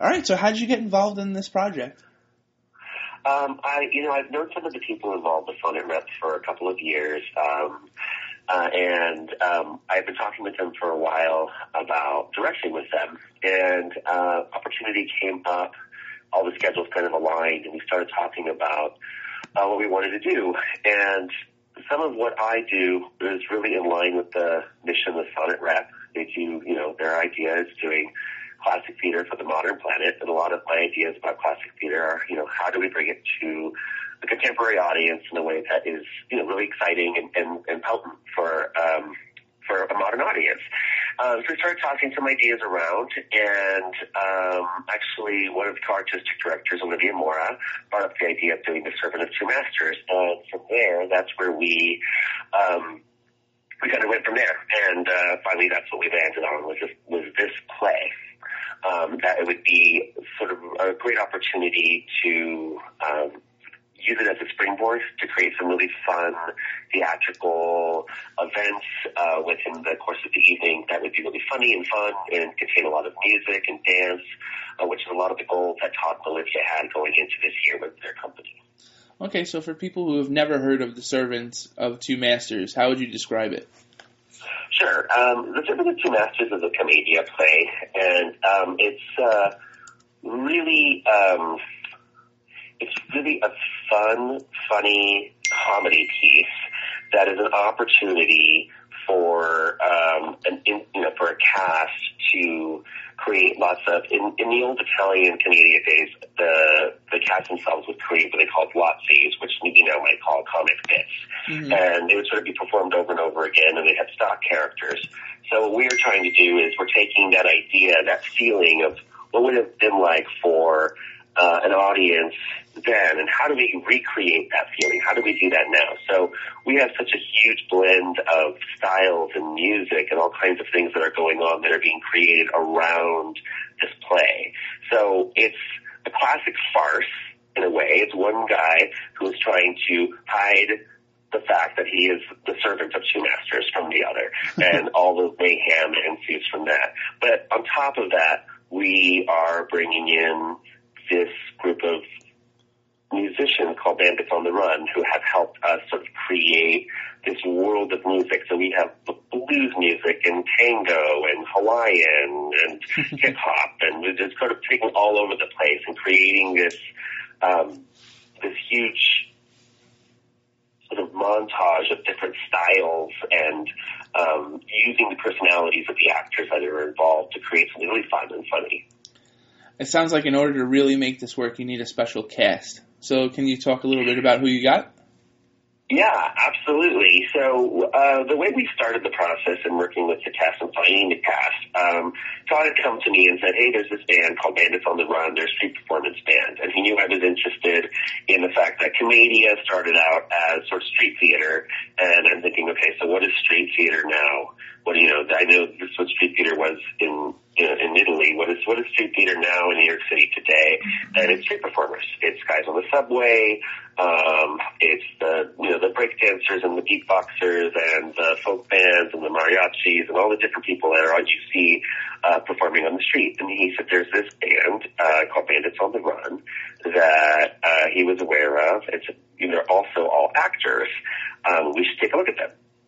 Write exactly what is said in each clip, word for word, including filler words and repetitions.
All right, so how did you get involved in this project? Um, I, you know, I've known some of the people involved with Sonnet Rep for a couple of years, um, uh, and um, I've been talking with them for a while about directing with them, and uh, opportunity came up. All the schedules kind of aligned, and we started talking about uh, what we wanted to do. And some of what I do is really in line with the mission of Sonnet Rep. They do, you know, their idea is doing classic theater for the modern planet, and a lot of my ideas about classic theater are, you know, how do we bring it to a contemporary audience in a way that is, you know, really exciting and, and, and potent for um, for a modern audience. Um, so we started tossing some ideas around, and um, actually one of the co-artistic directors, Olivia Mora, brought up the idea of doing The Servant of Two Masters, and from there, that's where we um, we kind of went from there, and uh, finally that's what we landed on, was this, was this play. Um, that it would be sort of a great opportunity to um, use it as a springboard to create some really fun theatrical events uh, within the course of the evening that would be really funny and fun and contain a lot of music and dance, uh, which is a lot of the goals that Todd and Olivia had going into this year with their company. Okay, so for people who have never heard of The Servant of Two Masters, how would you describe it? Sure. Um, the Servant of Two Masters is a commedia play, and um, it's uh, really um, it's really a fun, funny comedy piece that is an opportunity for um, an in, you know for a cast to create lots of in, in the old Italian commedia days. The the cast themselves would create what they called Lazzi's, which you now might call comic bits. Mm-hmm. And they would sort of be performed over and over again, and they had stock characters. So what we're trying to do is we're taking that idea, that feeling of what would it have been like for uh, an audience then, and how do we recreate that feeling? How do we do that now? So we have such a huge blend of styles and music and all kinds of things that are going on that are being created around this play. So it's a classic farce in a way. It's one guy who is trying to hide the fact that he is the servant of two masters from the other, and all the mayhem ensues from that. But on top of that, we are bringing in this group of musicians called Bandits on the Run who have helped us sort of create this world of music. So we have blues music and tango and Hawaiian and hip hop, and we're just sort of taking all over the place and creating this um, this huge sort of montage of different styles and um, using the personalities of the actors that are involved to create something really fun and funny. It sounds like in order to really make this work, you need a special cast. So can you talk a little bit about who you got? Yeah, absolutely. So uh, the way we started the process in working with the cast and finding the cast, um, Todd had come to me and said, hey, there's this band called Bandits on the Run. They're a street performance band. And he knew I was interested in the fact that commedia started out as sort of street theater. And I'm thinking, okay, so what is street theater now? What do you know? I know this is what street theater was in you know, in Italy. What is what is street theater now in New York City today? And it's street performers. It's guys on the subway. Um, it's the you know the break dancers and the beatboxers and the folk bands and the mariachis and all the different people that are you see uh, performing on the street. And he said there's this band uh, called Bandits on the Run that uh, he was aware of. It's you know, they're also all actors. Um, we should take a look at them.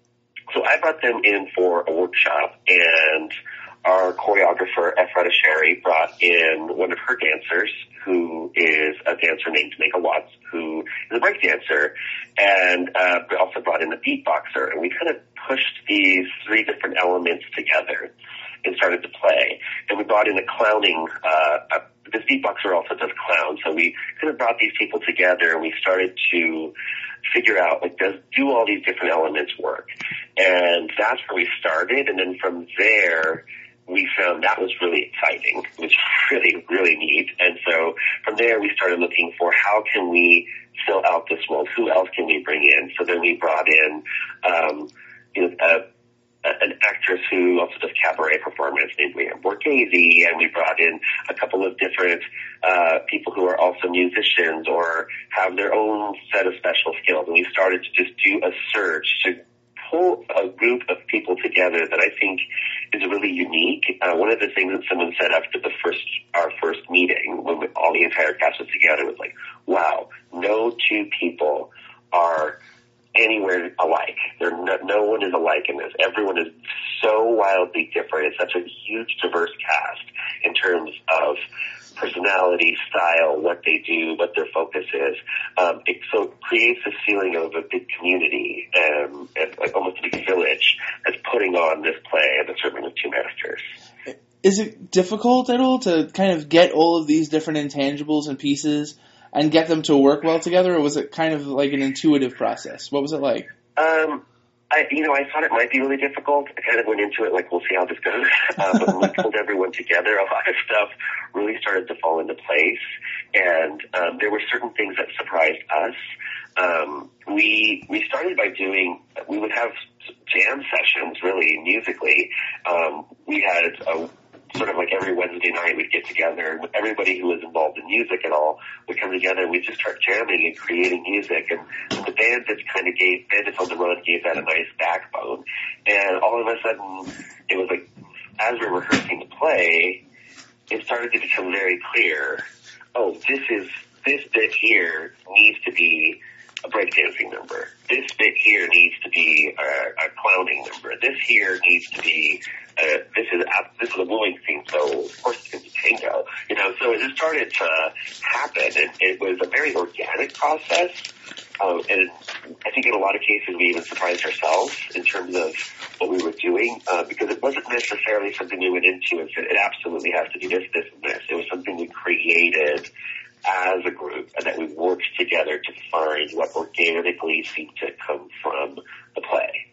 So I brought them in for a workshop, and our choreographer, Ephrata Sherry, brought in one of her dancers, who is a dancer named Mega Watts, who is a break dancer, and uh, we also brought in a beatboxer, and we kind of pushed these three different elements together and started to play. And we brought in a clowning, uh, a, this beatboxer also does clown, so we kind of brought these people together, and we started to figure out, like, does do all these different elements work? And that's where we started, and then from there, we found that was really exciting. It was really, really neat. And so from there, we started looking for how can we fill out this world? Who else can we bring in? So then we brought in, um, you know, a, an actress who also does cabaret performance named Leanne Borghese, and we brought in a couple of different uh, people who are also musicians or have their own set of special skills. And we started to just do a search to pull a group of people together that I think is really unique. Uh, one of the things that someone said after the first our first meeting entire cast was together, it was like, wow, no two people are anywhere alike. There, no, no one is alike in this. Everyone is so wildly different. It's such a huge, diverse cast in terms of personality, style, what they do, what their focus is. Um, it, so it creates this feeling of a big community, um, and like almost a big village that's putting on this play and the Servant of Two Masters. Is it difficult at all to kind of get all of these different intangibles and pieces and get them to work well together, or was it kind of like an intuitive process? What was it like? Um, I, you know, I thought it might be really difficult. I kind of went into it like, we'll see how this goes. Uh, but when we pulled everyone together, a lot of stuff really started to fall into place. And um, there were certain things that surprised us. Um, we we started by doing, we would have jam sessions, really, musically. Um, we had a sort of like every Wednesday night we'd get together with everybody who was involved in music and all would come together and we'd just start jamming and creating music. And the Bandits kind of gave, Bandits on the Run gave that a nice backbone. And all of a sudden it was like, as we were rehearsing the play, it started to become very clear, oh, this is, this bit here needs to be a breakdancing number. This bit here needs to be a, a clowning number. This here needs to be uh, this is a, this is a wooing scene, so of course it's going to be tango. You know, so it just started to happen, and it was a very organic process. Um, and I think in a lot of cases we even surprised ourselves in terms of what we were doing, uh, because it wasn't necessarily something we went into and said it absolutely has to be this, this, and this. It was something we created as a group, and that we worked together to find what organically seemed to come from the play.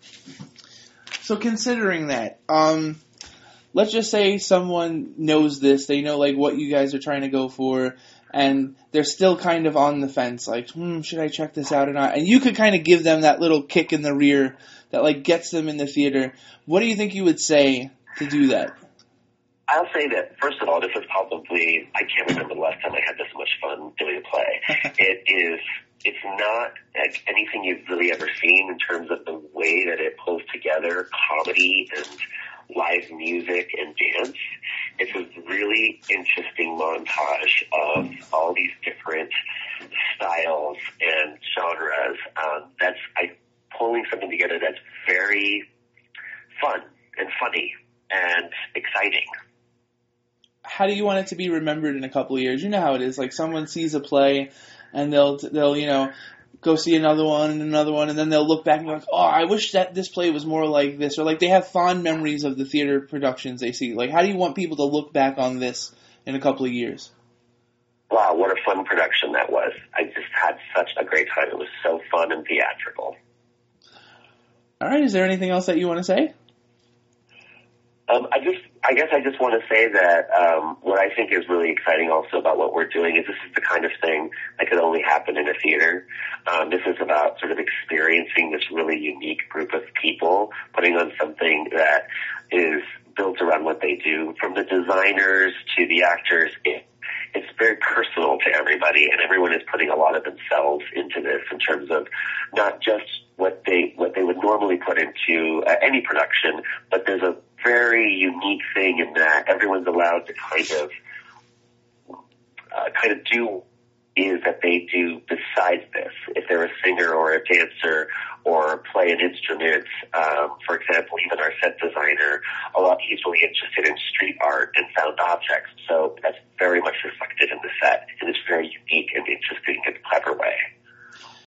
So considering that, um, let's just say someone knows this, they know like what you guys are trying to go for, and they're still kind of on the fence, like, hmm, should I check this out or not? And you could kind of give them that little kick in the rear that like gets them in the theater. What do you think you would say to do that? I'll say that, first of all, this is probably, I can't remember the last time I had this much fun doing a play. It is, it's not like anything you've really ever seen in terms of the way that it pulls together comedy and live music and dance. It's a really interesting montage of all these different styles and genres. Um, that's, I, pulling something together that's very fun and funny and exciting. How do you want it to be remembered in a couple of years? You know how it is. Like someone sees a play, and they'll they'll you know go see another one and another one, and then they'll look back and be like, oh, I wish that this play was more like this, or like they have fond memories of the theater productions they see. Like, how do you want people to look back on this in a couple of years? Wow, what a fun production that was! I just had such a great time. It was so fun and theatrical. All right. Is there anything else that you want to say? Um, I just, I guess I just want to say that um, what I think is really exciting also about what we're doing is this is the kind of thing that could only happen in a theater. Um, this is about sort of experiencing this really unique group of people, putting on something that is built around what they do, from the designers to the actors. It, it's very personal to everybody, and everyone is putting a lot of themselves into this in terms of not just what they what they would normally put into uh, any production, but there's a very unique thing in that everyone's allowed to kind of uh, kind of do is that they do besides this. If they're a singer or a dancer or play an instrument, um, for example, even our set designer, a lot he's really interested in street art and found objects. So that's very much reflected in the set, and it's very unique and interesting and